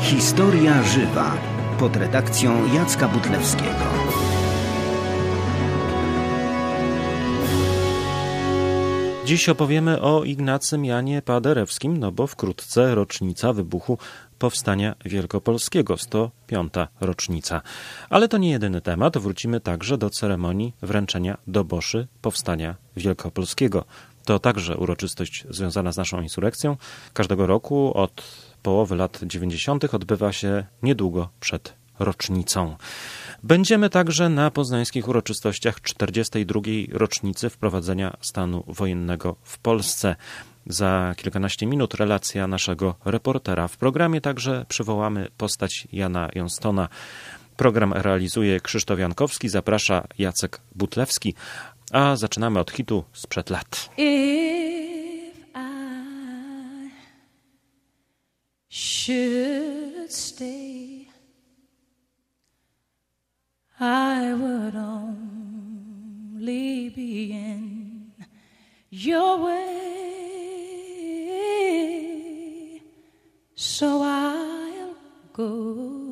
Historia żywa pod redakcją Jacka Butlewskiego. Dziś opowiemy o Ignacym Janie Paderewskim, bo wkrótce rocznica wybuchu Powstania Wielkopolskiego, 105. rocznica. Ale to nie jedyny temat, wrócimy także do ceremonii wręczenia doboszy Powstania Wielkopolskiego. To także uroczystość związana z naszą insurekcją. Każdego roku od połowy lat 90. odbywa się niedługo przed rocznicą. Będziemy także na poznańskich uroczystościach 42. rocznicy wprowadzenia stanu wojennego w Polsce. Za kilkanaście minut relacja naszego reportera. W programie także przywołamy postać Jana Johnstona. Program realizuje Krzysztof Jankowski, zaprasza Jacek Butlewski, a zaczynamy od hitu sprzed lat. If I should stay, I would only be in your way, so I'll go,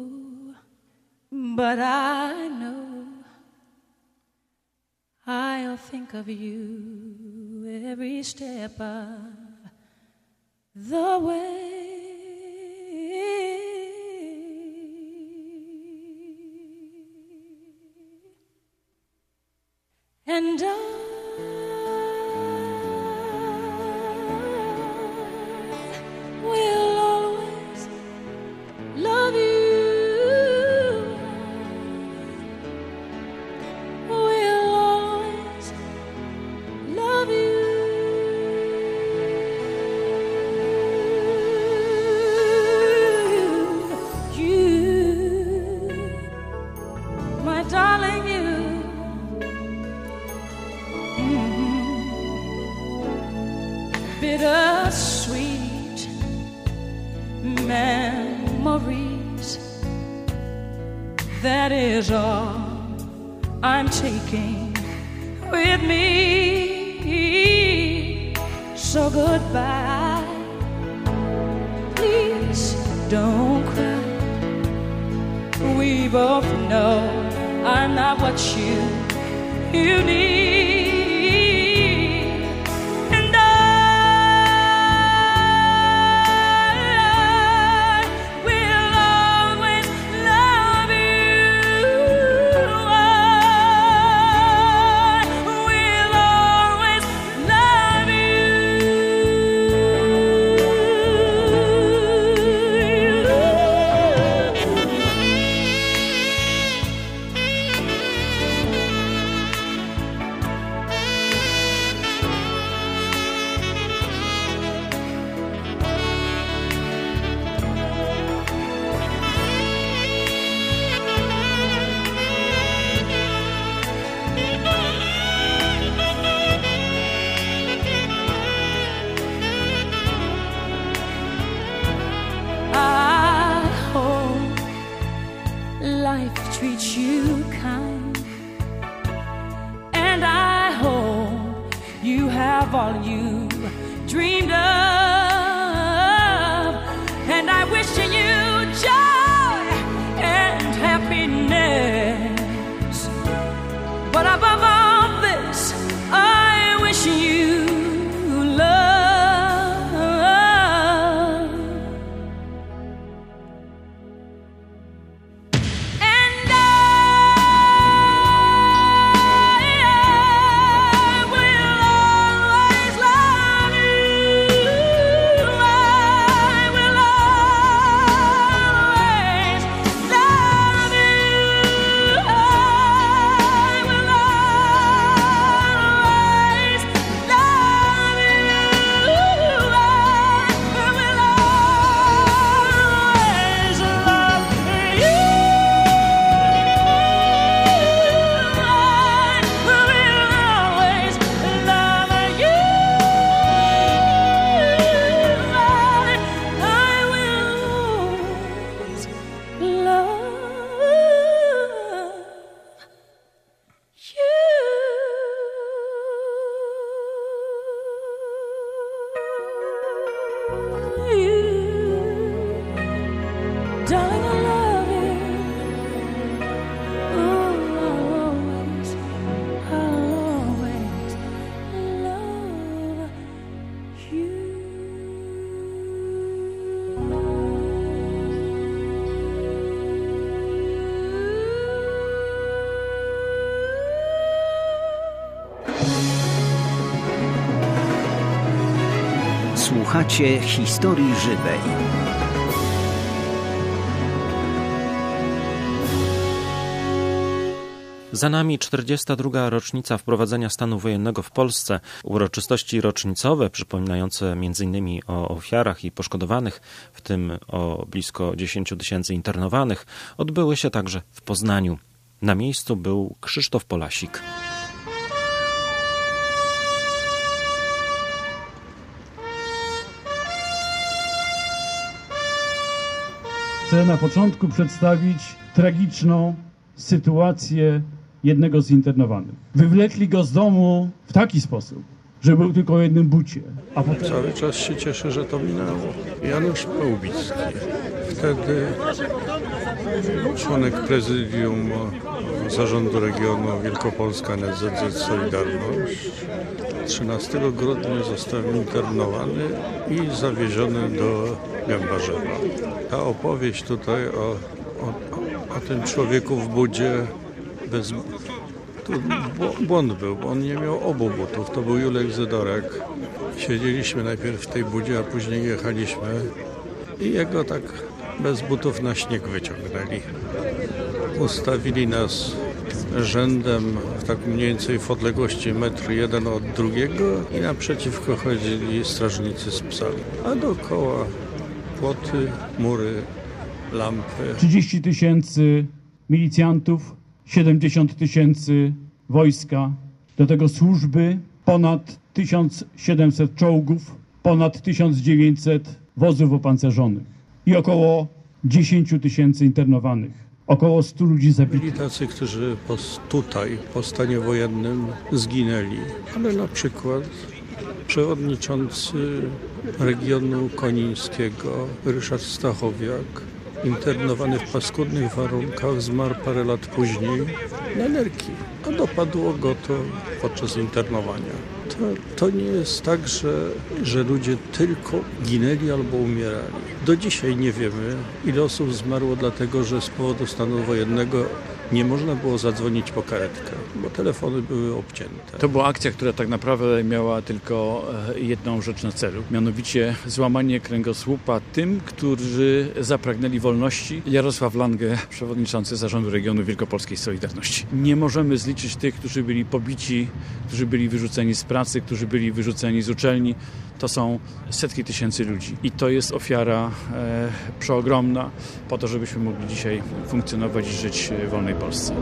but I know I'll think of you every step of the way. And I will always love you, will always love you. You, my darling, you. Bittersweet memories, that is all I'm taking with me. So goodbye, please don't cry. We both know I'm not what you need. Treat you kind, and I hope you have all you dreamed of, and I wish you joy and happiness, but above all this I wish you love. Darling, I love you. Ooh, I'll always love you. Słuchacie historii żywej. Za nami 42. rocznica wprowadzenia stanu wojennego w Polsce. Uroczystości rocznicowe, przypominające m.in. o ofiarach i poszkodowanych, w tym o blisko 10 000 internowanych, odbyły się także w Poznaniu. Na miejscu był Krzysztof Polasik. Chcę na początku przedstawić tragiczną sytuację jednego z internowanych. Wywlekli go z domu w taki sposób, że był tylko o jednym bucie. A potem... Cały czas się cieszę, że to minęło. Janusz Pełbicki. Wtedy członek prezydium Zarządu Regionu Wielkopolska NSZZ Solidarność 13 grudnia został internowany i zawieziony do Gębarzewa. Ta opowieść tutaj o tym człowieku w budzie tu błąd był, bo on nie miał obu butów. To był Julek Zydorek. Siedzieliśmy najpierw w tej budzie, a później jechaliśmy i jego tak bez butów na śnieg wyciągnęli. Ustawili nas rzędem w tak mniej więcej w odległości 1 metr od drugiego i naprzeciwko chodzili strażnicy z psami. A dookoła płoty, mury, lampy. 30 000 milicjantów, 70 000 wojska, do tego służby, ponad 1700 czołgów, ponad 1900 wozów opancerzonych i około 10 000 internowanych, około 100 ludzi zabitych. Byli tacy, którzy tutaj po stanie wojennym zginęli, ale na przykład przewodniczący regionu konińskiego Ryszard Stachowiak, internowany w paskudnych warunkach, zmarł parę lat później na nerki, a dopadło go to podczas internowania. To nie jest tak, że ludzie tylko ginęli albo umierali. Do dzisiaj nie wiemy, ile osób zmarło dlatego, że z powodu stanu wojennego nie można było zadzwonić po karetkę, bo telefony były obcięte. To była akcja, która tak naprawdę miała tylko jedną rzecz na celu, mianowicie złamanie kręgosłupa tym, którzy zapragnęli wolności. Jarosław Lange, przewodniczący Zarządu Regionu Wielkopolskiej Solidarności. Nie możemy zliczyć tych, którzy byli pobici, którzy byli wyrzuceni z pracy, którzy byli wyrzuceni z uczelni. To są setki tysięcy ludzi i to jest ofiara przeogromna po to, żebyśmy mogli dzisiaj funkcjonować i żyć w wolnej Polsce.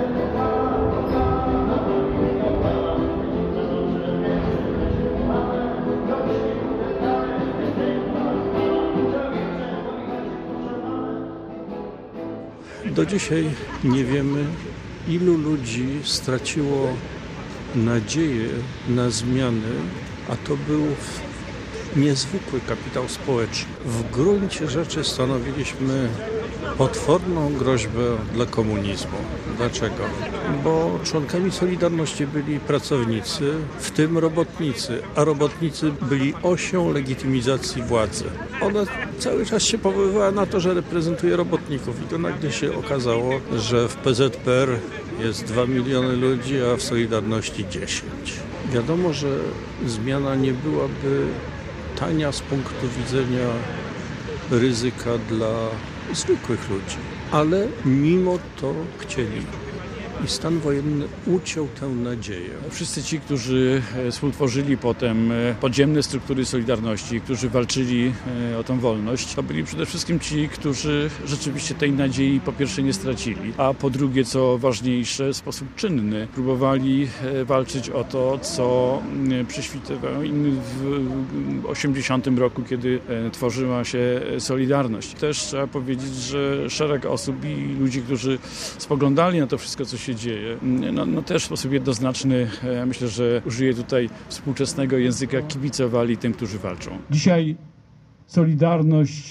Do dzisiaj nie wiemy, ilu ludzi straciło nadzieję na zmiany, a to był niezwykły kapitał społeczny. W gruncie rzeczy stanowiliśmy potworną groźbę dla komunizmu. Dlaczego? Bo członkami Solidarności byli pracownicy, w tym robotnicy, a robotnicy byli osią legitymizacji władzy. Ona cały czas się powoływała na to, że reprezentuje robotników i to nagle się okazało, że w PZPR jest 2 miliony ludzi, a w Solidarności 10. Wiadomo, że zmiana nie byłaby tania z punktu widzenia ryzyka dla zwykłych ludzi, ale mimo to chcieli. I stan wojenny uciął tę nadzieję. Wszyscy ci, którzy współtworzyli potem podziemne struktury Solidarności, którzy walczyli o tę wolność, to byli przede wszystkim ci, którzy rzeczywiście tej nadziei po pierwsze nie stracili, a po drugie, co ważniejsze, w sposób czynny próbowali walczyć o to, co prześwitywało im w 80 roku, kiedy tworzyła się Solidarność. Też trzeba powiedzieć, że szereg osób i ludzi, którzy spoglądali na to wszystko, co się dzieje, też w sposób jednoznaczny, myślę, że użyję tutaj współczesnego języka, kibicowali tym, którzy walczą. Dzisiaj Solidarność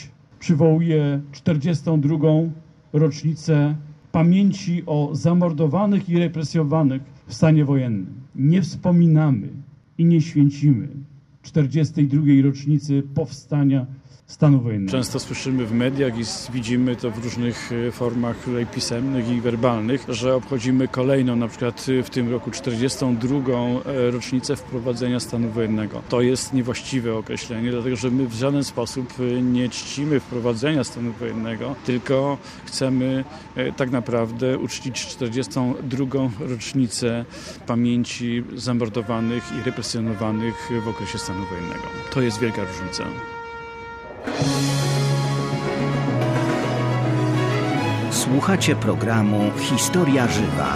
przywołuje 42. rocznicę pamięci o zamordowanych i represjowanych w stanie wojennym. Nie wspominamy i nie święcimy 42. rocznicy powstania stanu wojennego. Często słyszymy w mediach i widzimy to w różnych formach pisemnych i werbalnych, że obchodzimy kolejną, na przykład w tym roku 42. rocznicę wprowadzenia stanu wojennego. To jest niewłaściwe określenie, dlatego że my w żaden sposób nie czcimy wprowadzenia stanu wojennego, tylko chcemy tak naprawdę uczcić 42. rocznicę pamięci zamordowanych i represjonowanych w okresie stanu wojennego. To jest wielka różnica. Słuchacie programu Historia Żywa.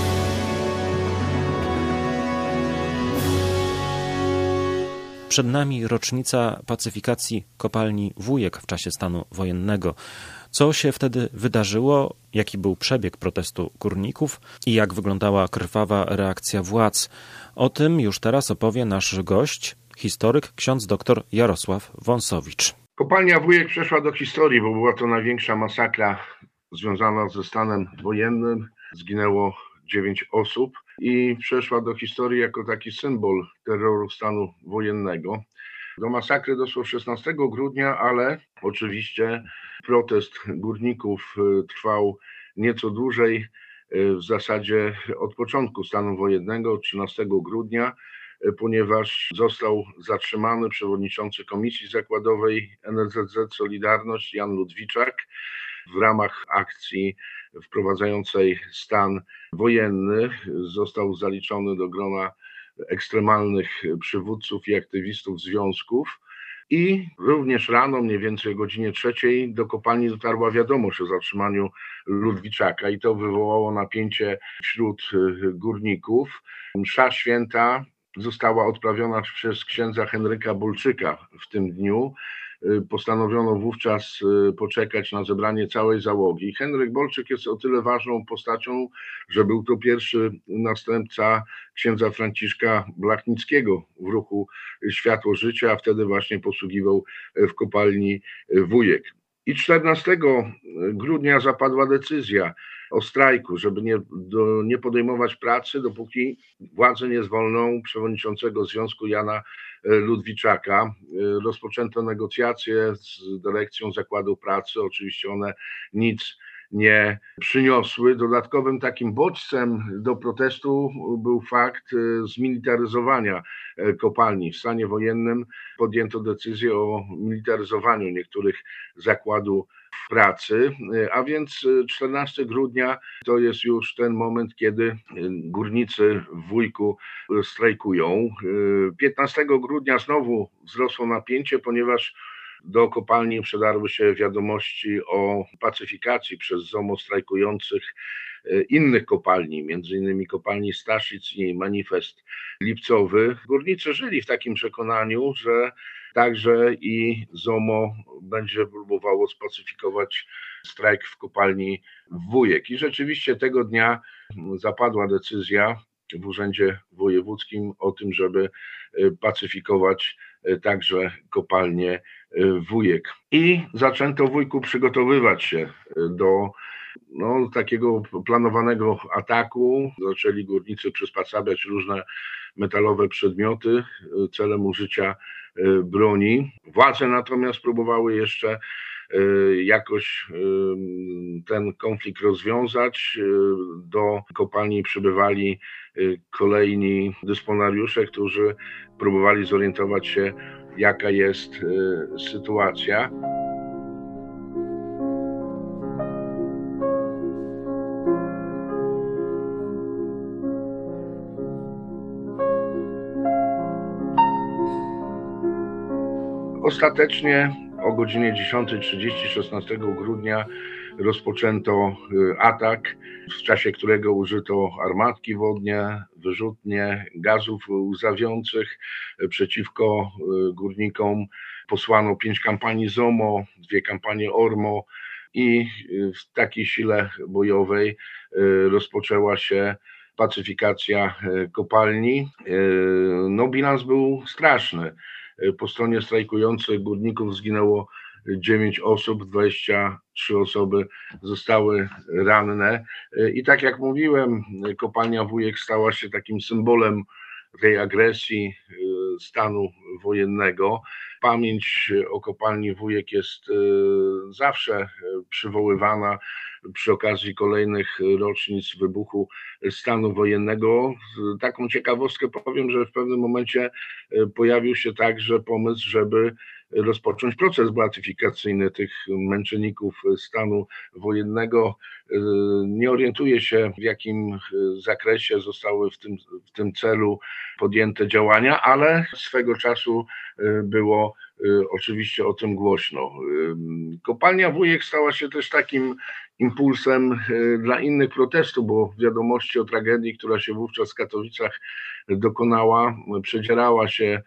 Przed nami rocznica pacyfikacji kopalni Wujek w czasie stanu wojennego. Co się wtedy wydarzyło, jaki był przebieg protestu górników i jak wyglądała krwawa reakcja władz. O tym już teraz opowie nasz gość, historyk ksiądz dr Jarosław Wąsowicz. Kopalnia Wujek przeszła do historii, bo była to największa masakra związana ze stanem wojennym. Zginęło 9 osób i przeszła do historii jako taki symbol terroru stanu wojennego. Do masakry doszło 16 grudnia, ale oczywiście protest górników trwał nieco dłużej, w zasadzie od początku stanu wojennego, 13 grudnia, ponieważ został zatrzymany przewodniczący Komisji Zakładowej NSZZ Solidarność Jan Ludwiczak w ramach akcji wprowadzającej stan wojenny. Został zaliczony do grona ekstremalnych przywódców i aktywistów związków. I również rano, mniej więcej o godzinie 3, do kopalni dotarła wiadomość o zatrzymaniu Ludwiczaka i to wywołało napięcie wśród górników. Msza święta została odprawiona przez księdza Henryka Bolczyka w tym dniu. Postanowiono wówczas poczekać na zebranie całej załogi. Henryk Bolczyk jest o tyle ważną postacią, że był to pierwszy następca księdza Franciszka Blachnickiego w ruchu Światło Życia, a wtedy właśnie posługiwał w kopalni Wujek. I 14 grudnia zapadła decyzja o strajku, żeby nie podejmować pracy, dopóki władze nie zwolną przewodniczącego związku Jana Ludwiczaka. Rozpoczęto negocjacje z dyrekcją Zakładu Pracy. Oczywiście one nic nie przyniosły. Dodatkowym takim bodźcem do protestu był fakt zmilitaryzowania kopalni. W stanie wojennym podjęto decyzję o militaryzowaniu niektórych zakładów pracy, a więc 14 grudnia to jest już ten moment, kiedy górnicy w Wujku strajkują. 15 grudnia znowu wzrosło napięcie, ponieważ do kopalni przedarły się wiadomości o pacyfikacji przez ZOMO strajkujących innych kopalni, między innymi kopalni Staszic i Manifest Lipcowy. Górnicy żyli w takim przekonaniu, że także i ZOMO będzie próbowało spacyfikować strajk w kopalni Wujek. I rzeczywiście tego dnia zapadła decyzja w Urzędzie Wojewódzkim o tym, żeby pacyfikować także kopalnię Wujek. I zaczęto w Wujku przygotowywać się do takiego planowanego ataku. Zaczęli górnicy przyspacabiać różne metalowe przedmioty celem użycia broni. Władze natomiast próbowały jeszcze jakoś ten konflikt rozwiązać. Do kopalni przybywali kolejni dysponariusze, którzy próbowali zorientować się, jaka jest sytuacja. Ostatecznie o godzinie 10:30 16 grudnia rozpoczęto atak, w czasie którego użyto armatki wodne, wyrzutnie, gazów łzawiących. Przeciwko górnikom posłano 5 kampanii ZOMO, 2 kampanie ORMO i w takiej sile bojowej rozpoczęła się pacyfikacja kopalni. Bilans był straszny. Po stronie strajkujących górników zginęło 9 osób, 23 osoby zostały ranne. I tak jak mówiłem, kopalnia Wujek stała się takim symbolem tej agresji stanu wojennego. Pamięć o kopalni Wujek jest zawsze przywoływana przy okazji kolejnych rocznic wybuchu stanu wojennego. Taką ciekawostkę powiem, że w pewnym momencie pojawił się także pomysł, żeby rozpocząć proces beatyfikacyjny tych męczenników stanu wojennego. Nie orientuję się, w jakim zakresie zostały w tym celu podjęte działania, ale swego czasu było oczywiście o tym głośno. Kopalnia Wujek stała się też takim impulsem dla innych protestów, bo wiadomości o tragedii, która się wówczas w Katowicach dokonała, przedzierała się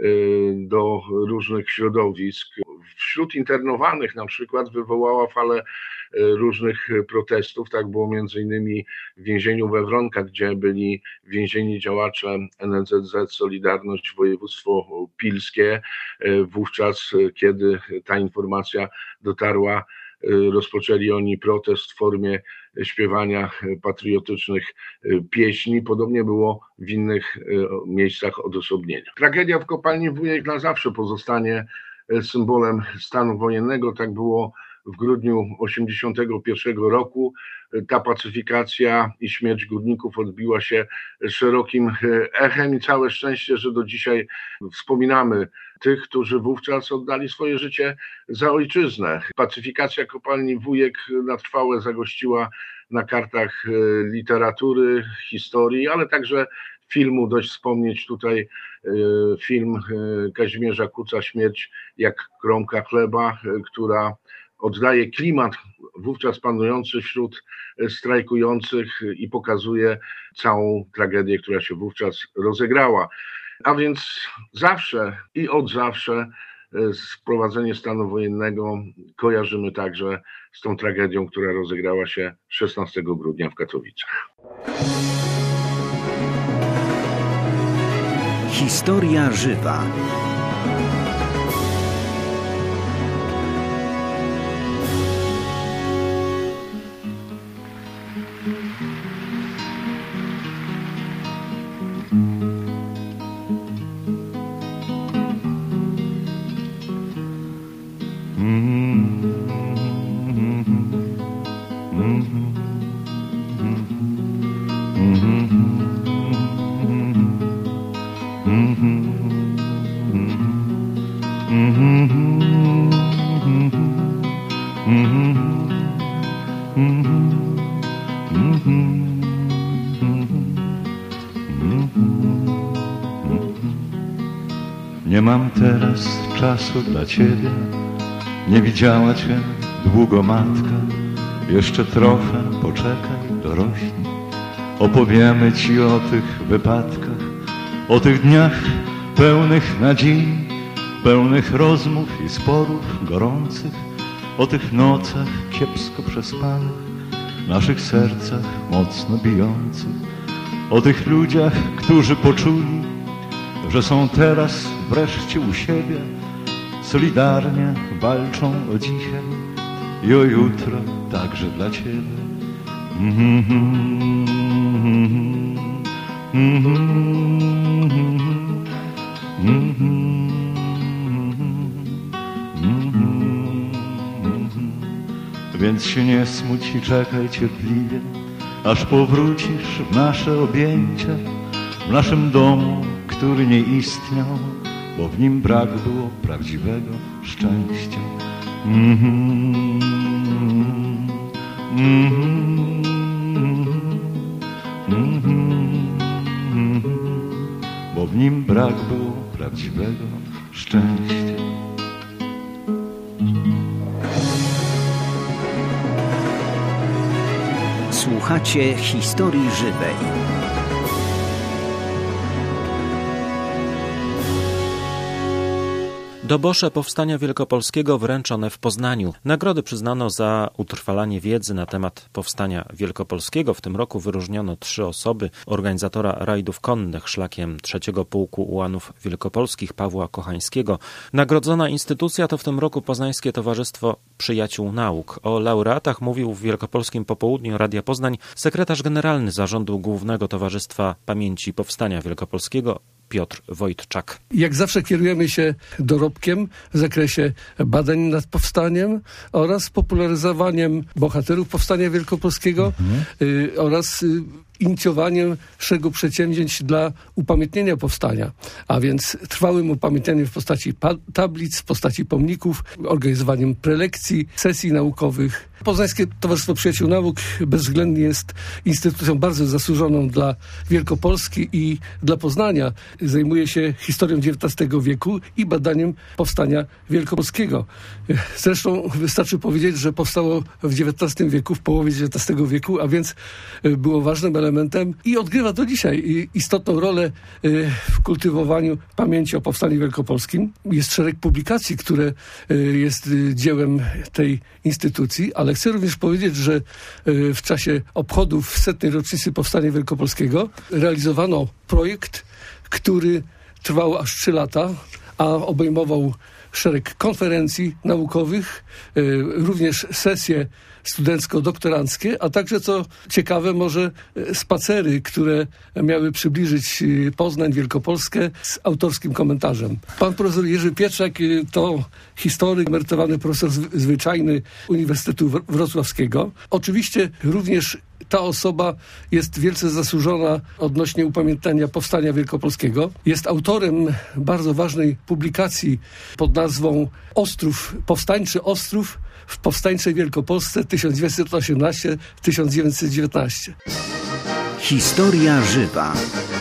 do różnych środowisk. Wśród internowanych na przykład wywołała falę różnych protestów. Tak było między innymi w więzieniu we Wronkach, gdzie byli więzieni działacze NSZZ Solidarność Województwo Pilskie. Wówczas, kiedy ta informacja dotarła, rozpoczęli oni protest w formie śpiewania patriotycznych pieśni. Podobnie było w innych miejscach odosobnienia. Tragedia w kopalni Wujek na zawsze pozostanie symbolem stanu wojennego. Tak było w grudniu 1981 roku. Ta pacyfikacja i śmierć górników odbiła się szerokim echem i całe szczęście, że do dzisiaj wspominamy tych, którzy wówczas oddali swoje życie za ojczyznę. Pacyfikacja kopalni Wujek na trwałe zagościła na kartach literatury, historii, ale także filmu. Dość wspomnieć tutaj film Kazimierza Kuca „Śmierć jak kromka chleba”, która oddaje klimat wówczas panujący wśród strajkujących i pokazuje całą tragedię, która się wówczas rozegrała. A więc zawsze i od zawsze wprowadzenie stanu wojennego kojarzymy także z tą tragedią, która rozegrała się 16 grudnia w Katowicach. Historia żywa. Nie mam teraz czasu dla ciebie, nie widziała cię długo matka. Jeszcze trochę poczekaj, dorośnij. Opowiemy ci o tych wypadkach, o tych dniach pełnych nadziei, pełnych rozmów i sporów gorących, o tych nocach kiepsko przespanych, naszych sercach mocno bijących, o tych ludziach, którzy poczuli, że są teraz wreszcie u siebie, solidarnie walczą o dzisiaj i o jutro także dla ciebie. Więc się nie smuć i czekaj cierpliwie, aż powrócisz w nasze objęcia, w naszym domu, który nie istniał, bo w nim brak było prawdziwego szczęścia. Bo w nim brak było prawdziwego szczęścia. Słuchacie historii żywej. Dobosze Powstania Wielkopolskiego wręczone w Poznaniu. Nagrody przyznano za utrwalanie wiedzy na temat Powstania Wielkopolskiego. W tym roku wyróżniono 3 osoby. Organizatora rajdów konnych szlakiem 3. Pułku Ułanów Wielkopolskich Pawła Kochańskiego. Nagrodzona instytucja to w tym roku Poznańskie Towarzystwo Przyjaciół Nauk. O laureatach mówił w Wielkopolskim Popołudniu Radia Poznań sekretarz generalny Zarządu Głównego Towarzystwa Pamięci Powstania Wielkopolskiego Piotr Wojtczak. Jak zawsze kierujemy się dorobkiem w zakresie badań nad powstaniem oraz popularyzowaniem bohaterów Powstania Wielkopolskiego oraz inicjowaniem szeregu przedsięwzięć dla upamiętnienia powstania, a więc trwałym upamiętnieniem w postaci tablic, w postaci pomników, organizowaniem prelekcji, sesji naukowych. Poznańskie Towarzystwo Przyjaciół Nauk bezwzględnie jest instytucją bardzo zasłużoną dla Wielkopolski i dla Poznania. Zajmuje się historią XIX wieku i badaniem powstania wielkopolskiego. Zresztą wystarczy powiedzieć, że powstało w XIX wieku, w połowie XIX wieku, a więc było ważnym elementem i odgrywa do dzisiaj istotną rolę w kultywowaniu pamięci o powstaniu wielkopolskim. Jest szereg publikacji, które jest dziełem tej instytucji, ale chcę również powiedzieć, że w czasie obchodów 100. rocznicy Powstania Wielkopolskiego realizowano projekt, który trwał aż 3 lata, a obejmował szereg konferencji naukowych, również sesje studencko-doktoranckie, a także, co ciekawe, może spacery, które miały przybliżyć Poznań, Wielkopolskę z autorskim komentarzem. Pan profesor Jerzy Pietrzak to historyk, emerytowany profesor zwyczajny Uniwersytetu Wrocławskiego. Oczywiście również ta osoba jest wielce zasłużona odnośnie upamiętnienia Powstania Wielkopolskiego. Jest autorem bardzo ważnej publikacji pod nazwą Ostrów, Powstańczy Ostrów w Powstańczej Wielkopolsce 1918-1919. Historia żywa.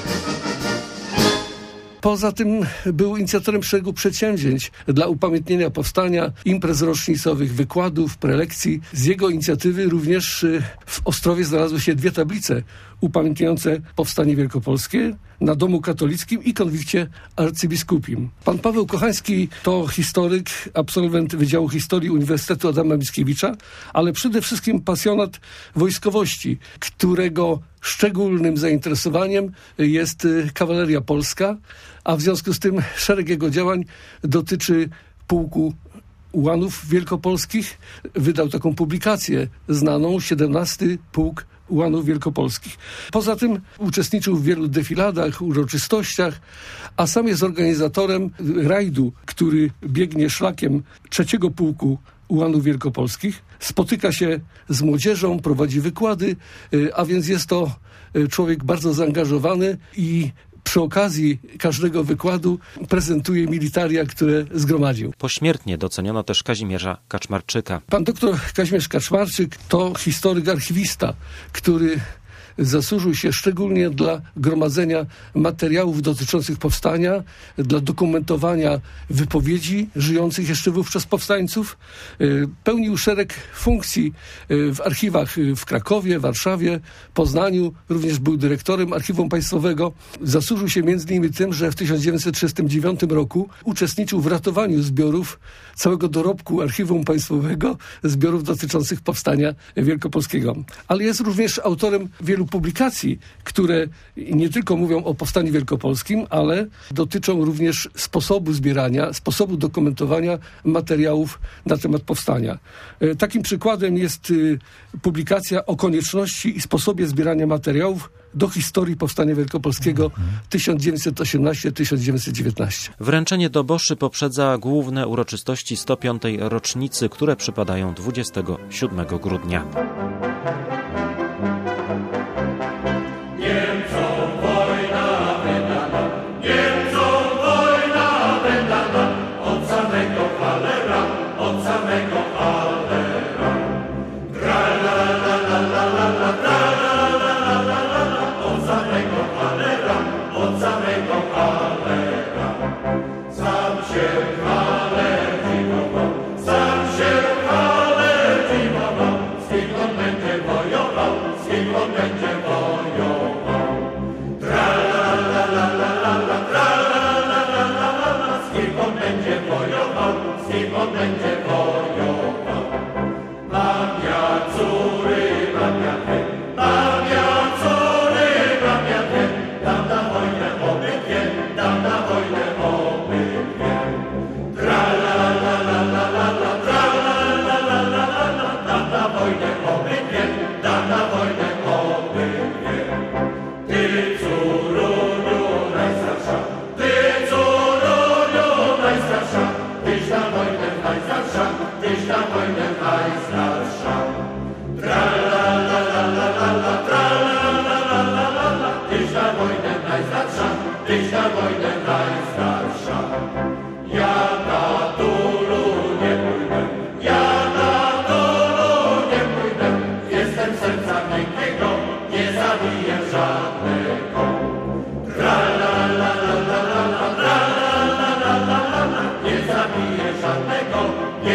Poza tym był inicjatorem szeregu przedsięwzięć dla upamiętnienia powstania, imprez rocznicowych, wykładów, prelekcji. Z jego inicjatywy również w Ostrowie znalazły się 2 tablice upamiętniające Powstanie Wielkopolskie na Domu Katolickim i konwikcie arcybiskupim. Pan Paweł Kochański to historyk, absolwent Wydziału Historii Uniwersytetu Adama Mickiewicza, ale przede wszystkim pasjonat wojskowości, którego szczególnym zainteresowaniem jest kawaleria polska, a w związku z tym szereg jego działań dotyczy Pułku Ułanów Wielkopolskich. Wydał taką publikację znaną, 17. Pułk Ułanów Wielkopolskich. Poza tym uczestniczył w wielu defiladach, uroczystościach, a sam jest organizatorem rajdu, który biegnie szlakiem 3. Pułku Ułanów Wielkopolskich. Spotyka się z młodzieżą, prowadzi wykłady, a więc jest to człowiek bardzo zaangażowany i przy okazji każdego wykładu prezentuje militaria, które zgromadził. Pośmiertnie doceniono też Kazimierza Kaczmarczyka. Pan doktor Kazimierz Kaczmarczyk to historyk archiwista, który zasłużył się szczególnie dla gromadzenia materiałów dotyczących powstania, dla dokumentowania wypowiedzi żyjących jeszcze wówczas powstańców. Pełnił szereg funkcji w archiwach w Krakowie, Warszawie, Poznaniu. Również był dyrektorem Archiwum Państwowego. Zasłużył się między innymi tym, że w 1939 roku uczestniczył w ratowaniu zbiorów całego dorobku Archiwum Państwowego, zbiorów dotyczących Powstania Wielkopolskiego. Ale jest również autorem wielu publikacji, które nie tylko mówią o Powstaniu Wielkopolskim, ale dotyczą również sposobu zbierania, sposobu dokumentowania materiałów na temat powstania. Takim przykładem jest publikacja o konieczności i sposobie zbierania materiałów do historii Powstania Wielkopolskiego 1918-1919. Wręczenie doboszy poprzedza główne uroczystości 105. rocznicy, które przypadają 27 grudnia. Będzie wojował.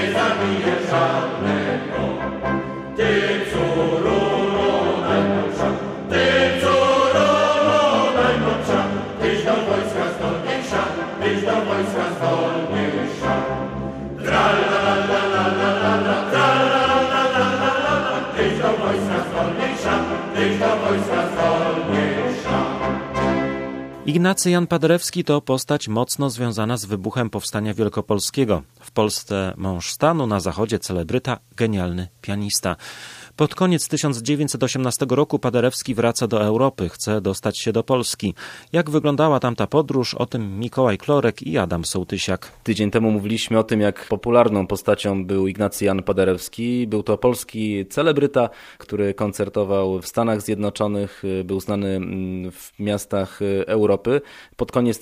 Ignacy Jan Paderewski to postać mocno związana z wybuchem Powstania Wielkopolskiego. W Polsce mąż stanu, na zachodzie celebryta, genialny pianista. Pod koniec 1918 roku Paderewski wraca do Europy, chce dostać się do Polski. Jak wyglądała tamta podróż, o tym Mikołaj Klorek i Adam Sołtysiak. Tydzień temu mówiliśmy o tym, jak popularną postacią był Ignacy Jan Paderewski. Był to polski celebryta, który koncertował w Stanach Zjednoczonych, był znany w miastach Europy. Pod koniec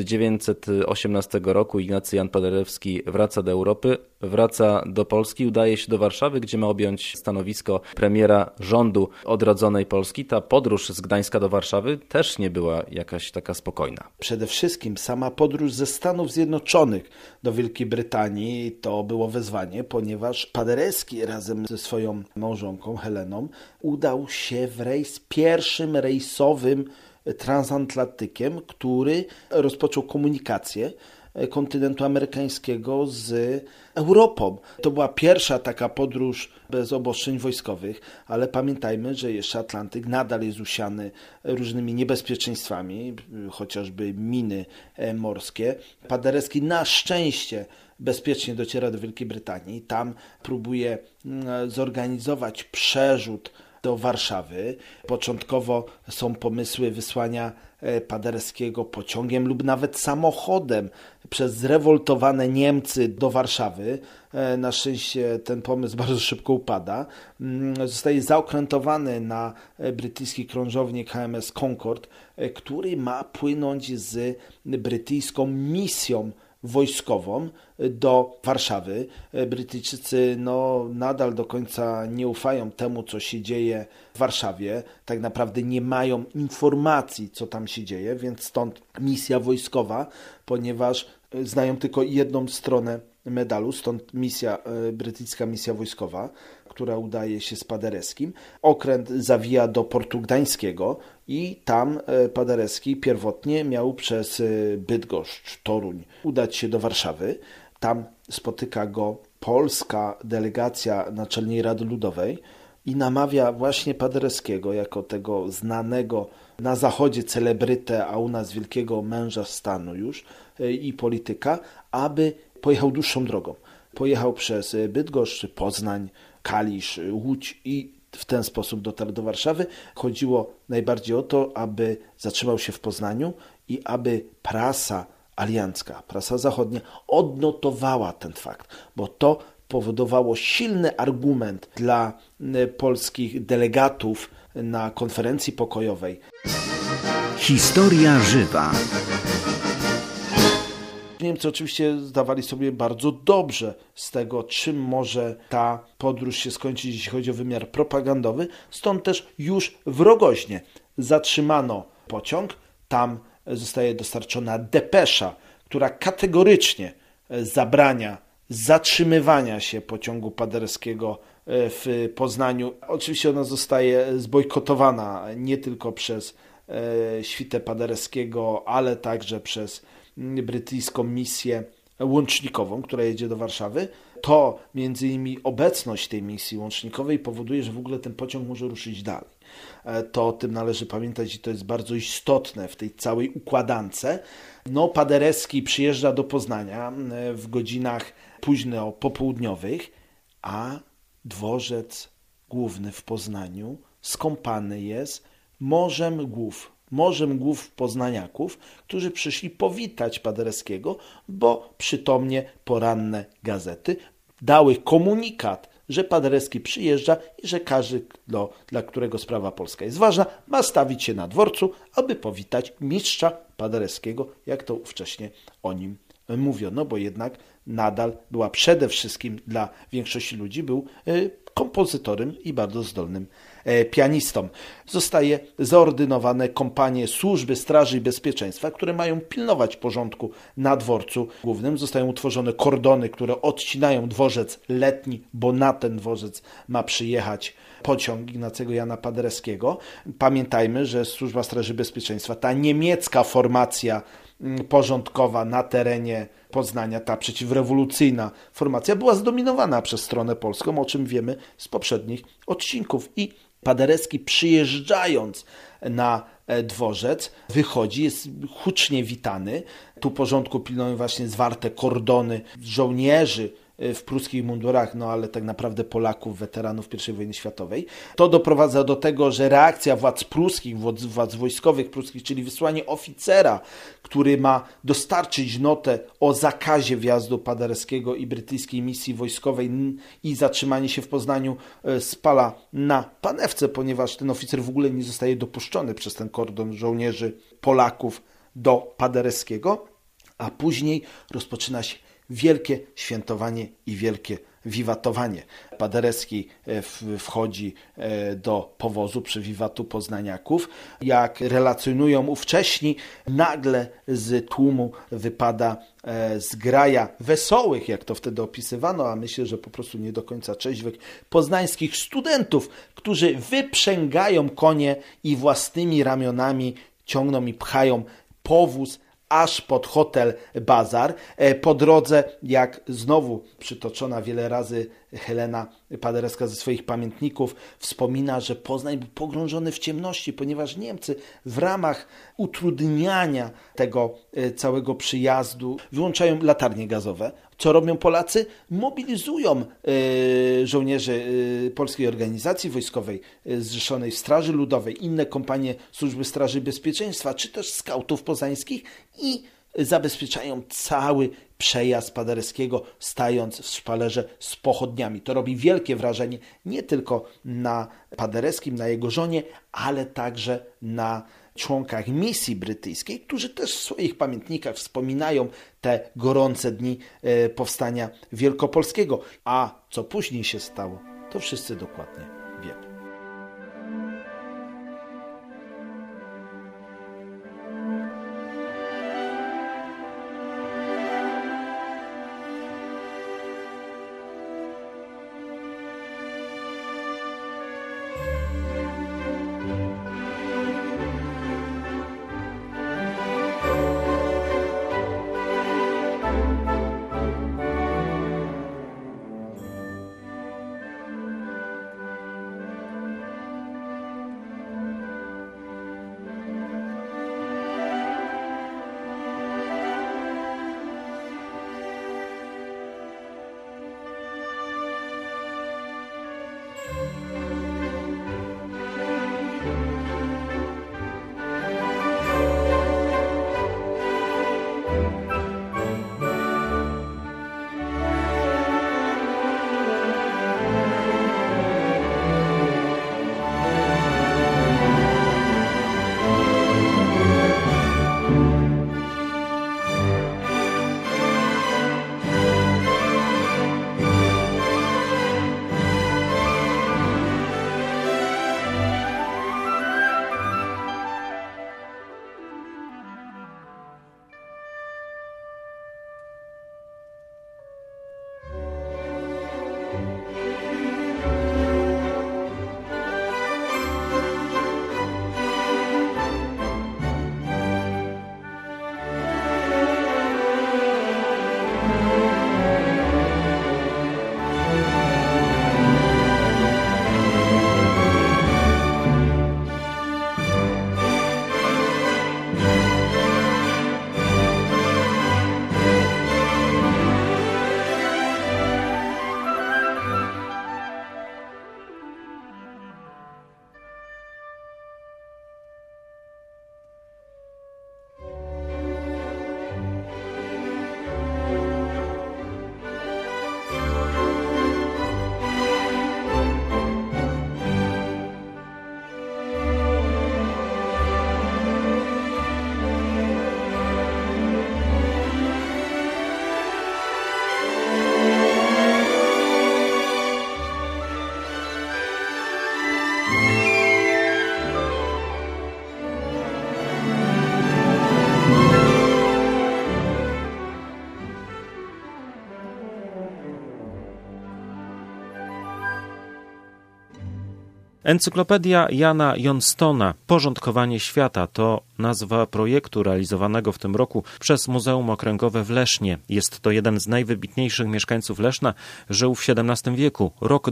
1918 roku Ignacy Jan Paderewski wraca do Europy, wraca do Polski, udaje się do Warszawy, gdzie ma objąć stanowisko premiera rządu odrodzonej Polski. Ta podróż z Gdańska do Warszawy też nie była jakaś taka spokojna. Przede wszystkim sama podróż ze Stanów Zjednoczonych do Wielkiej Brytanii to było wyzwanie, ponieważ Paderewski razem ze swoją małżonką Heleną udał się w rejs pierwszym rejsowym transatlantykiem, który rozpoczął komunikację kontynentu amerykańskiego z Europą. To była pierwsza taka podróż bez obostrzeń wojskowych, ale pamiętajmy, że jeszcze Atlantyk nadal jest usiany różnymi niebezpieczeństwami, chociażby miny morskie. Paderewski na szczęście bezpiecznie dociera do Wielkiej Brytanii. Tam próbuje zorganizować przerzut do Warszawy. Początkowo są pomysły wysłania Paderewskiego pociągiem lub nawet samochodem przez zrewoltowane Niemcy do Warszawy. Na szczęście ten pomysł bardzo szybko upada. Zostaje zaokrętowany na brytyjski krążownik HMS Concord, który ma płynąć z brytyjską misją wojskową do Warszawy. Brytyjczycy nadal do końca nie ufają temu, co się dzieje w Warszawie. Tak naprawdę nie mają informacji, co tam się dzieje, więc stąd misja wojskowa, ponieważ znają tylko jedną stronę medalu, stąd brytyjska misja wojskowa, która udaje się z Paderewskim. Okręt zawija do Portu Gdańskiego i tam Paderewski pierwotnie miał przez Bydgoszcz, Toruń udać się do Warszawy. Tam spotyka go polska delegacja Naczelnej Rady Ludowej i namawia właśnie Paderewskiego jako tego znanego na zachodzie celebrytę, a u nas wielkiego męża stanu już i polityka, aby pojechał dłuższą drogą. Pojechał przez Bydgoszcz, Poznań, Kalisz, Łódź i w ten sposób dotarł do Warszawy. Chodziło najbardziej o to, aby zatrzymał się w Poznaniu i aby prasa aliancka, prasa zachodnia odnotowała ten fakt, bo to powodowało silny argument dla polskich delegatów na konferencji pokojowej. Historia żywa. Niemcy oczywiście zdawali sobie bardzo dobrze z tego, czym może ta podróż się skończyć, jeśli chodzi o wymiar propagandowy. Stąd też już w Rogoźnie zatrzymano pociąg. Tam zostaje dostarczona depesza, która kategorycznie zabrania zatrzymywania się pociągu Paderewskiego w Poznaniu. Oczywiście ona zostaje zbojkotowana nie tylko przez świtę Paderewskiego, ale także przez brytyjską misję łącznikową, która jedzie do Warszawy. To między innymi obecność tej misji łącznikowej powoduje, że w ogóle ten pociąg może ruszyć dalej. To o tym należy pamiętać i to jest bardzo istotne w tej całej układance. Paderewski przyjeżdża do Poznania w godzinach późno popołudniowych, a dworzec główny w Poznaniu skąpany jest morzem głów poznaniaków, którzy przyszli powitać Paderewskiego, bo przytomnie poranne gazety dały komunikat, że Paderewski przyjeżdża i że każdy, dla którego sprawa polska jest ważna, ma stawić się na dworcu, aby powitać mistrza Paderewskiego, jak to ówcześnie o nim mówiono, bo jednak nadal była przede wszystkim dla większości ludzi, był kompozytorem i bardzo zdolnym pianistą. Zostaje zaordynowane kompanie służby straży i bezpieczeństwa, które mają pilnować porządku na dworcu głównym. Zostają utworzone kordony, które odcinają dworzec letni, bo na ten dworzec ma przyjechać pociąg Ignacego Jana Paderewskiego. Pamiętajmy, że służba straży bezpieczeństwa, ta niemiecka formacja porządkowa na terenie Poznania, ta przeciwrewolucyjna formacja była zdominowana przez stronę polską, o czym wiemy z poprzednich odcinków. I Paderewski, przyjeżdżając na dworzec, wychodzi, jest hucznie witany. Tu porządku pilnują właśnie zwarte kordony żołnierzy w pruskich mundurach, no ale tak naprawdę Polaków, weteranów I wojny światowej. To doprowadza do tego, że reakcja władz pruskich, władz wojskowych pruskich, czyli wysłanie oficera, który ma dostarczyć notę o zakazie wjazdu Paderewskiego i brytyjskiej misji wojskowej i zatrzymanie się w Poznaniu, spala na panewce, ponieważ ten oficer w ogóle nie zostaje dopuszczony przez ten kordon żołnierzy Polaków do Paderewskiego, a później rozpoczyna się wielkie świętowanie i wielkie wiwatowanie. Paderewski wchodzi do powozu przywiwatu poznaniaków. Jak relacjonują ówcześni, nagle z tłumu wypada zgraja wesołych, jak to wtedy opisywano, a myślę, że po prostu nie do końca trzeźwych, poznańskich studentów, którzy wyprzęgają konie i własnymi ramionami ciągną i pchają powóz aż pod hotel Bazar. Po drodze, jak znowu przytoczona wiele razy Helena Paderewska ze swoich pamiętników, wspomina, że Poznań był pogrążony w ciemności, ponieważ Niemcy w ramach utrudniania tego całego przyjazdu wyłączają latarnie gazowe. Co robią Polacy? Mobilizują żołnierzy Polskiej Organizacji Wojskowej zrzeszonej w Straży Ludowej, inne kompanie Służby Straży Bezpieczeństwa, czy też skautów poznańskich i zabezpieczają cały przejazd Paderewskiego, stając w szpalerze z pochodniami. To robi wielkie wrażenie nie tylko na Paderewskim, na jego żonie, ale także na członkach misji brytyjskiej, którzy też w swoich pamiętnikach wspominają te gorące dni powstania wielkopolskiego. A co później się stało, to wszyscy dokładnie wiemy. Encyklopedia Jana Johnstona Porządkowanie świata to nazwa projektu realizowanego w tym roku przez Muzeum Okręgowe w Lesznie. Jest to jeden z najwybitniejszych mieszkańców Leszna. Żył w XVII wieku. Rok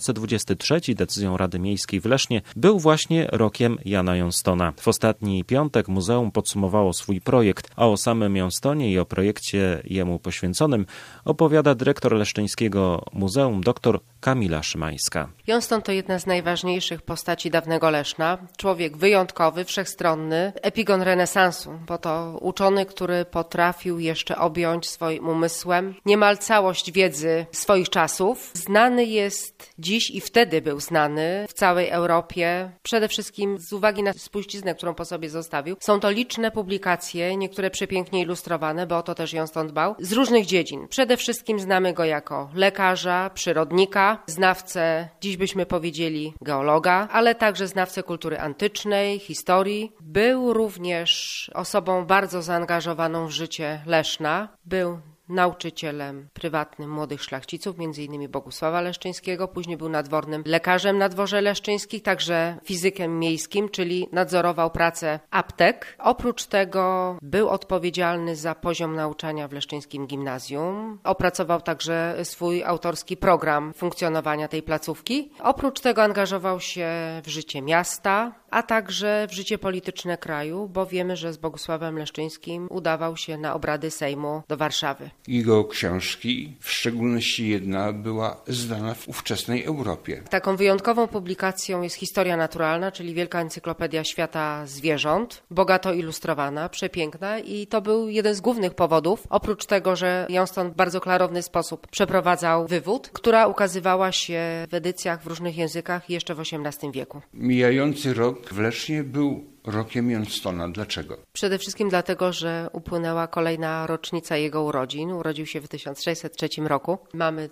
2023 decyzją Rady Miejskiej w Lesznie był właśnie rokiem Jana Johnstona. W ostatni piątek muzeum podsumowało swój projekt, a o samym Johnstonie i o projekcie jemu poświęconym opowiada dyrektor Leszczyńskiego Muzeum dr Kamila Szymańska. Johnston to jedna z najważniejszych postaci dawnego Leszna. Człowiek wyjątkowy, wszechstronny, epigon renesansu, bo to uczony, który potrafił jeszcze objąć swoim umysłem niemal całość wiedzy swoich czasów. Znany jest dziś i wtedy był znany w całej Europie, przede wszystkim z uwagi na spuściznę, którą po sobie zostawił. Są to liczne publikacje, niektóre przepięknie ilustrowane, bo o to też Johnston dbał, z różnych dziedzin. Przede wszystkim znamy go jako lekarza, przyrodnika, znawcę, dziś byśmy powiedzieli geologa, ale także znawcę kultury antycznej, historii. Był również osobą bardzo zaangażowaną w życie Leszna. Był nauczycielem prywatnym młodych szlachciców, m.in. Bogusława Leszczyńskiego. Później był nadwornym lekarzem na dworze leszczyńskich, także fizykiem miejskim, czyli nadzorował pracę aptek. Oprócz tego był odpowiedzialny za poziom nauczania w Leszczyńskim Gimnazjum. Opracował także swój autorski program funkcjonowania tej placówki. Oprócz tego angażował się w życie miasta, a także w życie polityczne kraju, bo wiemy, że z Bogusławem Leszczyńskim udawał się na obrady Sejmu do Warszawy. Jego książki, w szczególności jedna, była znana w ówczesnej Europie. Taką wyjątkową publikacją jest Historia naturalna, czyli wielka encyklopedia świata zwierząt, bogato ilustrowana, przepiękna i to był jeden z głównych powodów, oprócz tego, że Johnston w bardzo klarowny sposób przeprowadzał wywód, która ukazywała się w edycjach w różnych językach jeszcze w XVIII wieku. Mijający rok w Lesznie był rokiem Johnstona. Dlaczego? Przede wszystkim dlatego, że upłynęła kolejna rocznica jego urodzin. Urodził się w 1603 roku. Mamy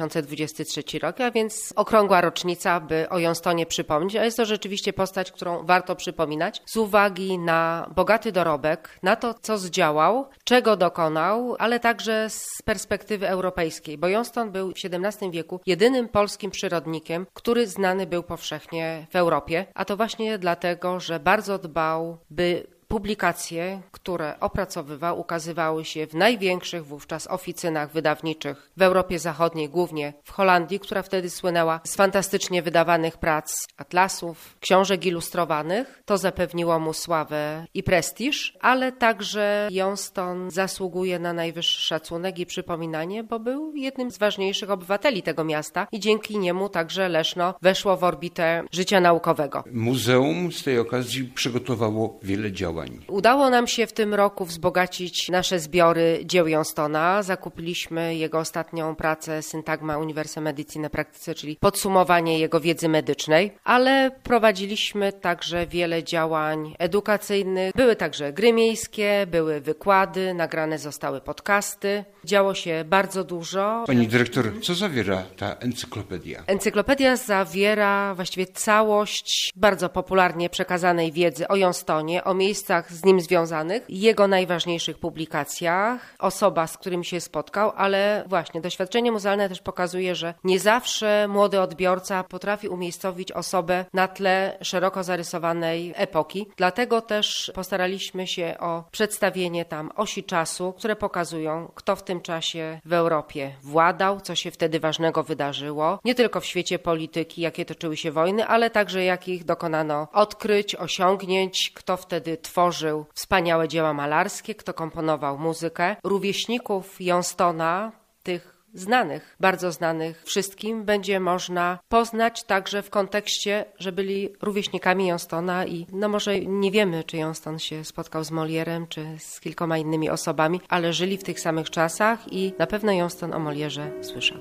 2023 rok, a więc okrągła rocznica, by o Johnstonie przypomnieć. A jest to rzeczywiście postać, którą warto przypominać z uwagi na bogaty dorobek, na to, co zdziałał, czego dokonał, ale także z perspektywy europejskiej, bo Johnston był w XVII wieku jedynym polskim przyrodnikiem, który znany był powszechnie w Europie, a to właśnie dlatego, że bardzo dbał, by publikacje, które opracowywał, ukazywały się w największych wówczas oficynach wydawniczych w Europie Zachodniej, głównie w Holandii, która wtedy słynęła z fantastycznie wydawanych prac, atlasów, książek ilustrowanych. To zapewniło mu sławę i prestiż, ale także Johnston zasługuje na najwyższy szacunek i przypominanie, bo był jednym z ważniejszych obywateli tego miasta i dzięki niemu także Leszno weszło w orbitę życia naukowego. Muzeum z tej okazji przygotowało wiele działań. Udało nam się w tym roku wzbogacić nasze zbiory dzieł Johnstona. Zakupiliśmy jego ostatnią pracę Syntagma Universae Medicinae Practicae, czyli podsumowanie jego wiedzy medycznej, ale prowadziliśmy także wiele działań edukacyjnych. Były także gry miejskie, były wykłady, nagrane zostały podcasty. Działo się bardzo dużo. Pani dyrektor, co zawiera ta encyklopedia? Encyklopedia zawiera właściwie całość bardzo popularnie przekazanej wiedzy o Johnstonie, o miejscach z nim związanych, jego najważniejszych publikacjach, osoba, z którymi się spotkał, ale właśnie doświadczenie muzealne też pokazuje, że nie zawsze młody odbiorca potrafi umiejscowić osobę na tle szeroko zarysowanej epoki. Dlatego też postaraliśmy się o przedstawienie tam osi czasu, które pokazują, kto w tym czasie w Europie władał, co się wtedy ważnego wydarzyło, nie tylko w świecie polityki, jakie toczyły się wojny, ale także jakich dokonano odkryć, osiągnięć, kto wtedy tworzył wspaniałe dzieła malarskie, kto komponował muzykę. Rówieśników Johnstona, tych znanych, bardzo znanych wszystkim, będzie można poznać także w kontekście, że byli rówieśnikami Johnstona i może nie wiemy, czy Johnston się spotkał z Molièrem, czy z kilkoma innymi osobami, ale żyli w tych samych czasach i na pewno Johnston o Molièrze słyszał.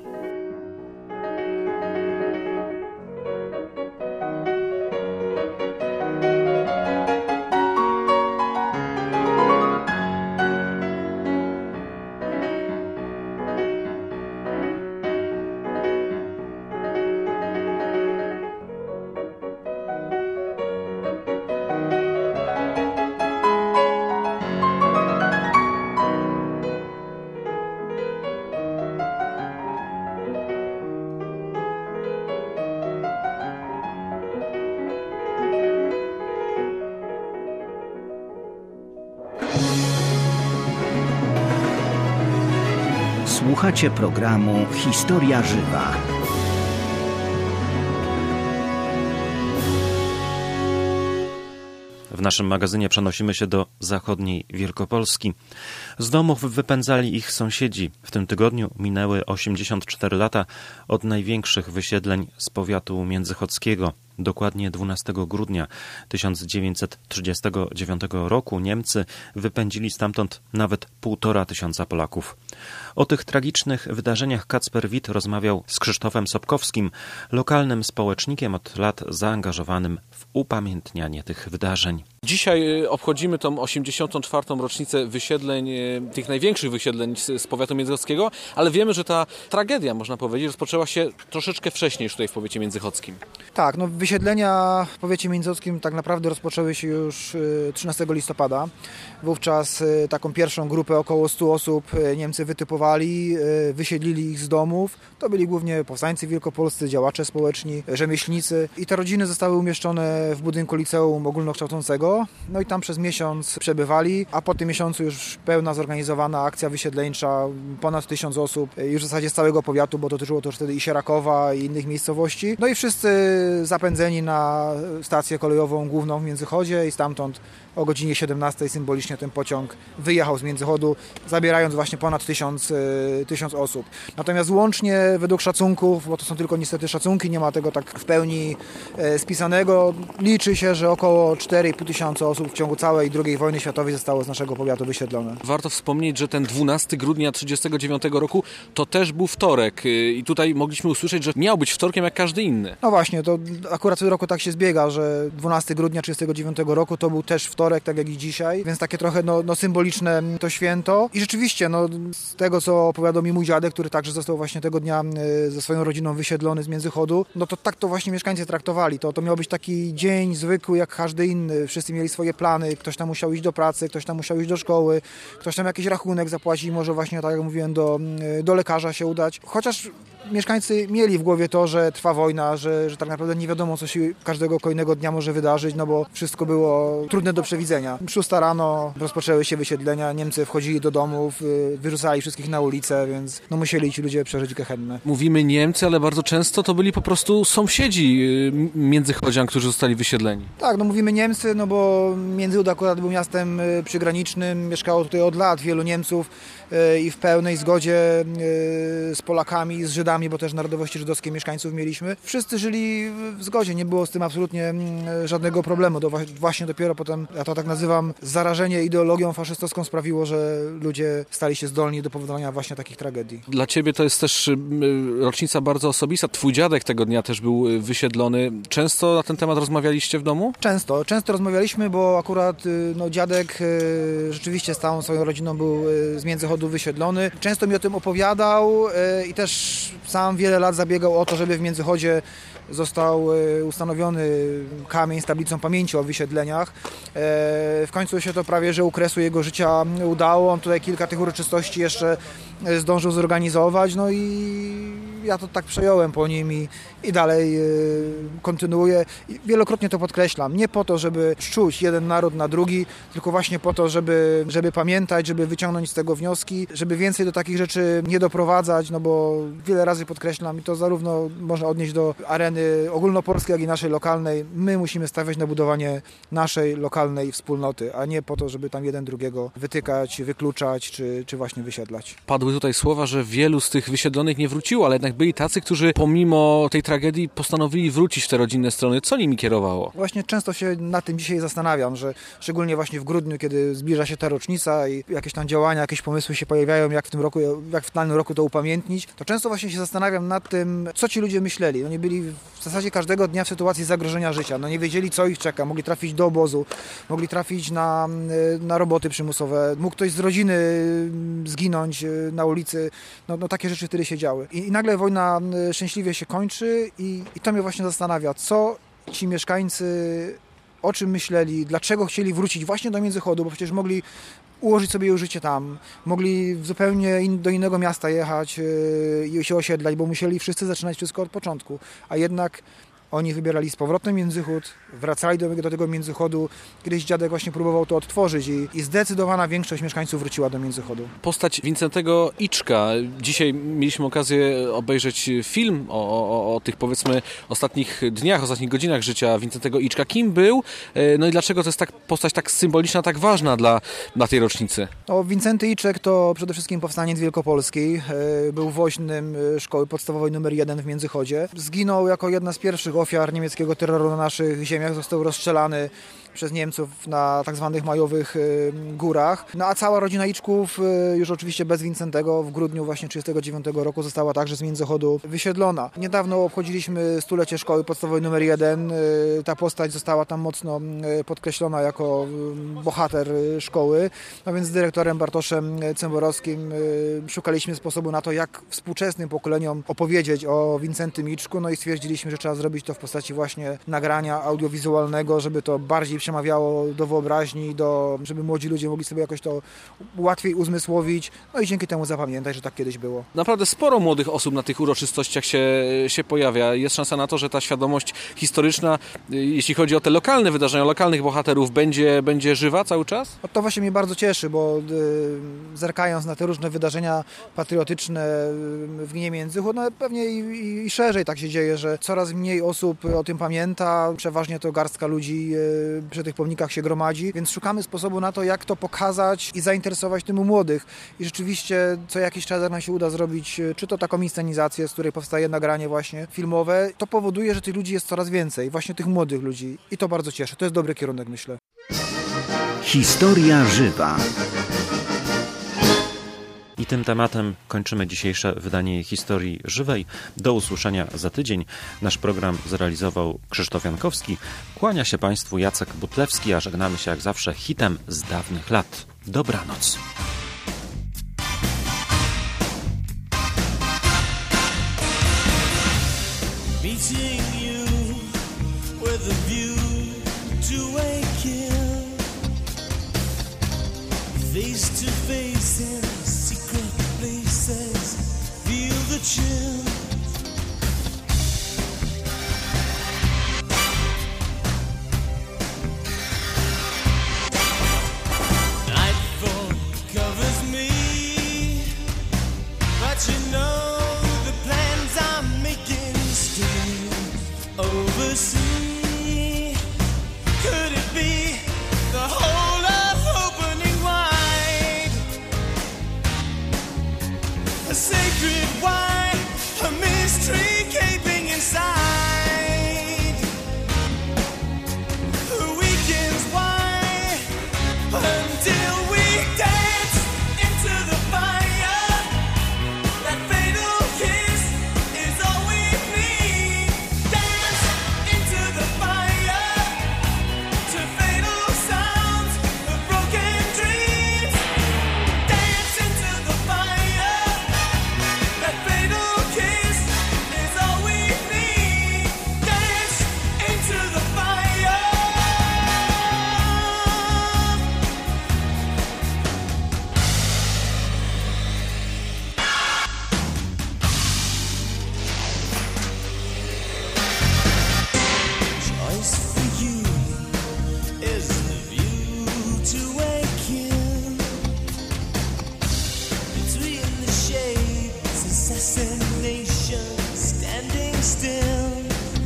Słuchacie programu Historia Żywa. W naszym magazynie przenosimy się do zachodniej Wielkopolski. Z domów wypędzali ich sąsiedzi. W tym tygodniu minęły 84 lata od największych wysiedleń z powiatu międzychodzkiego. Dokładnie 12 grudnia 1939 roku Niemcy wypędzili stamtąd nawet 1500 Polaków. O tych tragicznych wydarzeniach Kacper Wit rozmawiał z Krzysztofem Sobkowskim, lokalnym społecznikiem od lat zaangażowanym w upamiętnianie tych wydarzeń. Dzisiaj obchodzimy tą 84. rocznicę wysiedleń, tych największych wysiedleń z powiatu międzychodzkiego, ale wiemy, że ta tragedia, można powiedzieć, rozpoczęła się troszeczkę wcześniej już tutaj w powiecie międzychodzkim. Tak, wysiedlenia w powiecie międzychodzkim tak naprawdę rozpoczęły się już 13 listopada. Wówczas taką pierwszą grupę, około 100 osób Niemcy wytypowali, wysiedlili ich z domów. To byli głównie powstańcy wielkopolscy, działacze społeczni, rzemieślnicy i te rodziny zostały umieszczone w budynku liceum ogólnokształcącego. No i tam przez miesiąc przebywali, a po tym miesiącu już pełna zorganizowana akcja wysiedleńcza, ponad 1000 osób, już w zasadzie z całego powiatu, bo dotyczyło to już wtedy i Sierakowa, i innych miejscowości. No i wszyscy zapędzeni na stację kolejową główną w Międzychodzie i stamtąd o godzinie 17 symbolicznie ten pociąg wyjechał z Międzychodu, zabierając właśnie ponad 1000 osób. Natomiast łącznie według szacunków, bo to są tylko niestety szacunki, nie ma tego tak w pełni spisanego, liczy się, że około 4500 osób w ciągu całej II wojny światowej zostało z naszego powiatu wysiedlone. Warto wspomnieć, że ten 12 grudnia 1939 roku to też był wtorek i tutaj mogliśmy usłyszeć, że miał być wtorkiem jak każdy inny. No właśnie, to akurat co roku tak się zbiega, że 12 grudnia 1939 roku to był też wtorek, tak jak i dzisiaj, więc takie trochę symboliczne to święto. I rzeczywiście, z tego co opowiadał mi mój dziadek, który także został właśnie tego dnia ze swoją rodziną wysiedlony z Międzychodu, no to tak to właśnie mieszkańcy traktowali. To miał być taki dzień zwykły jak każdy inny. Wszyscy mieli swoje plany, ktoś tam musiał iść do pracy, ktoś tam musiał iść do szkoły, ktoś tam jakiś rachunek zapłacić, może właśnie, tak jak mówiłem, do lekarza się udać. Chociaż mieszkańcy mieli w głowie to, że trwa wojna, że tak naprawdę nie wiadomo, co się każdego kolejnego dnia może wydarzyć, no bo wszystko było trudne do przewidzenia. 6 rano rozpoczęły się wysiedlenia, Niemcy wchodzili do domów, wyrzucali wszystkich na ulicę, więc musieli ci ludzie przeżyć gehennę. Mówimy Niemcy, ale bardzo często to byli po prostu sąsiedzi międzychodzian, którzy zostali wysiedleni. Tak, mówimy Niemcy, bo Międzychód akurat był miastem przygranicznym, mieszkało tutaj od lat wielu Niemców i w pełnej zgodzie z Polakami, z Żydami, bo też narodowości żydowskiej mieszkańców mieliśmy. Wszyscy żyli w zgodzie, nie było z tym absolutnie żadnego problemu. Właśnie dopiero potem, ja to tak nazywam, zarażenie ideologią faszystowską sprawiło, że ludzie stali się zdolni do powodowania właśnie takich tragedii. Dla ciebie to jest też rocznica bardzo osobista. Twój dziadek tego dnia też był wysiedlony. Często na ten temat rozmawialiście w domu? Często rozmawialiśmy, bo akurat dziadek rzeczywiście z całą swoją rodziną był z Międzychodu wysiedlony. Często mi o tym opowiadał i też sam wiele lat zabiegał o to, żeby w Międzychodzie został ustanowiony kamień z tablicą pamięci o wysiedleniach. W końcu się to prawie, że u kresu jego życia udało. On tutaj kilka tych uroczystości jeszcze zdążył zorganizować, i ja to tak przejąłem po nim i dalej kontynuuję. I wielokrotnie to podkreślam. Nie po to, żeby szczuć jeden naród na drugi, tylko właśnie po to, żeby pamiętać, żeby wyciągnąć z tego wnioski, żeby więcej do takich rzeczy nie doprowadzać, bo wiele razy podkreślam i to zarówno można odnieść do areny ogólnopolskiej, jak i naszej lokalnej. My musimy stawiać na budowanie naszej lokalnej wspólnoty, a nie po to, żeby tam jeden drugiego wytykać, wykluczać, czy właśnie wysiedlać. Padły tutaj słowa, że wielu z tych wysiedlonych nie wróciło, ale jednak byli tacy, którzy pomimo tej tragedii postanowili wrócić w te rodzinne strony. Co nimi kierowało? Właśnie często się nad tym dzisiaj zastanawiam, że szczególnie właśnie w grudniu, kiedy zbliża się ta rocznica i jakieś tam działania, jakieś pomysły się pojawiają, jak w danym roku to upamiętnić, to często właśnie się zastanawiam nad tym, co ci ludzie myśleli. Nie byli w zasadzie każdego dnia w sytuacji zagrożenia życia. Nie wiedzieli, co ich czeka. Mogli trafić do obozu, mogli trafić na roboty przymusowe. Mógł ktoś z rodziny zginąć na ulicy. Takie rzeczy wtedy się działy. I nagle wojna szczęśliwie się kończy i to mnie właśnie zastanawia, co ci mieszkańcy, o czym myśleli, dlaczego chcieli wrócić właśnie do Międzychodu, bo przecież mogli ułożyć sobie już życie tam, mogli zupełnie do innego miasta jechać i się osiedlać, bo musieli wszyscy zaczynać wszystko od początku, a jednak Oni wybierali z powrotem Międzychód, wracali do tego Międzychodu. Kiedyś dziadek właśnie próbował to odtworzyć i zdecydowana większość mieszkańców wróciła do Międzychodu. Postać Wincentego Iczka. Dzisiaj mieliśmy okazję obejrzeć film o tych, powiedzmy, ostatnich dniach, ostatnich godzinach życia Wincentego Iczka. Kim był? No i dlaczego to jest postać tak symboliczna, tak ważna dla tej rocznicy? Wincenty Iczek to przede wszystkim powstaniec wielkopolski. Był woźnym szkoły podstawowej nr 1 w Międzychodzie. Zginął jako jedna z pierwszych ofiar niemieckiego terroru na naszych ziemiach. Został rozstrzelany przez Niemców na tak zwanych majowych górach. No a cała rodzina Iczków, już oczywiście bez Wincentego, w grudniu właśnie 1939 roku została także z Międzychodu wysiedlona. Niedawno obchodziliśmy stulecie szkoły podstawowej nr 1. Ta postać została tam mocno podkreślona jako bohater szkoły. No więc z dyrektorem Bartoszem Cemborowskim szukaliśmy sposobu na to, jak współczesnym pokoleniom opowiedzieć o Wincentym Iczku. No i stwierdziliśmy, że trzeba zrobić to w postaci właśnie nagrania audiowizualnego, żeby to bardziej przemawiało do wyobraźni, żeby młodzi ludzie mogli sobie jakoś to łatwiej uzmysłowić, no i dzięki temu zapamiętać, że tak kiedyś było. Naprawdę sporo młodych osób na tych uroczystościach się pojawia. Jest szansa na to, że ta świadomość historyczna, jeśli chodzi o te lokalne wydarzenia, lokalnych bohaterów, będzie żywa cały czas? To właśnie mnie bardzo cieszy, bo zerkając na te różne wydarzenia patriotyczne w gminie Międzychód, no pewnie i szerzej tak się dzieje, że coraz mniej osób o tym pamięta, przeważnie to garstka ludzi przy tych pomnikach się gromadzi, więc szukamy sposobu na to, jak to pokazać i zainteresować tym młodych. I rzeczywiście co jakiś czas, jak nam się uda zrobić, czy to taką inscenizację, z której powstaje nagranie właśnie filmowe, to powoduje, że tych ludzi jest coraz więcej, właśnie tych młodych ludzi. I to bardzo cieszy. To jest dobry kierunek, myślę. Historia żywa. I tym tematem kończymy dzisiejsze wydanie Historii Żywej. Do usłyszenia za tydzień. Nasz program zrealizował Krzysztof Jankowski. Kłania się Państwu Jacek Butlewski, a żegnamy się jak zawsze hitem z dawnych lat. Dobranoc. Face to face in secret places, feel the chill. Nightfall covers me, but you know the plans I'm making still oversee. Could it be the whole of opening wide? A sacred wine, a mystery gaping inside. The weekends why until we dance into the fire. That fatal kiss is all we need. Dance into the fire to fatal sounds of broken dreams. Dance into the fire. That fatal kiss is all we need. Dance into the fire. Choice for you is the view to awaken. Between the shades, assassination standing still.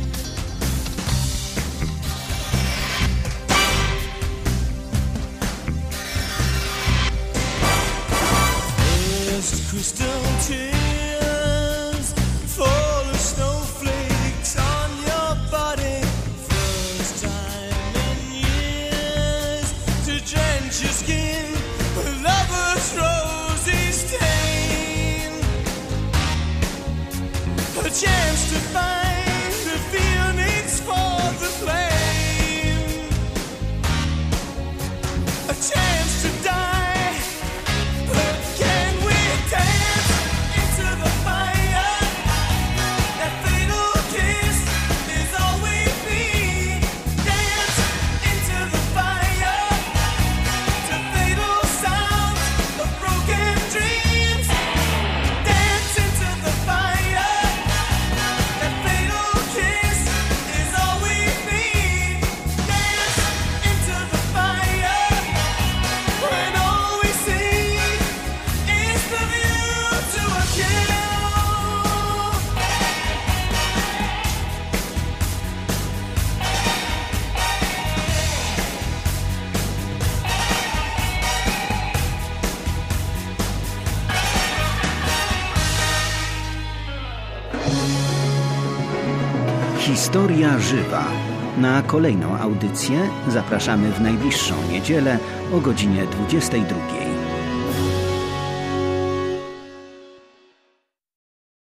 First crystal tears fall as snowflakes on your body. First time in years to drench your skin with lover's rosy stain. A chance to find the phoenix for the flame. A chance to die, but can we dance into the fire? That fatal kiss is all we need. Dance into the fire to fatal sounds of broken dreams. Dance into the fire. That fatal Historia żywa. Na kolejną audycję zapraszamy w najbliższą niedzielę o godzinie 22.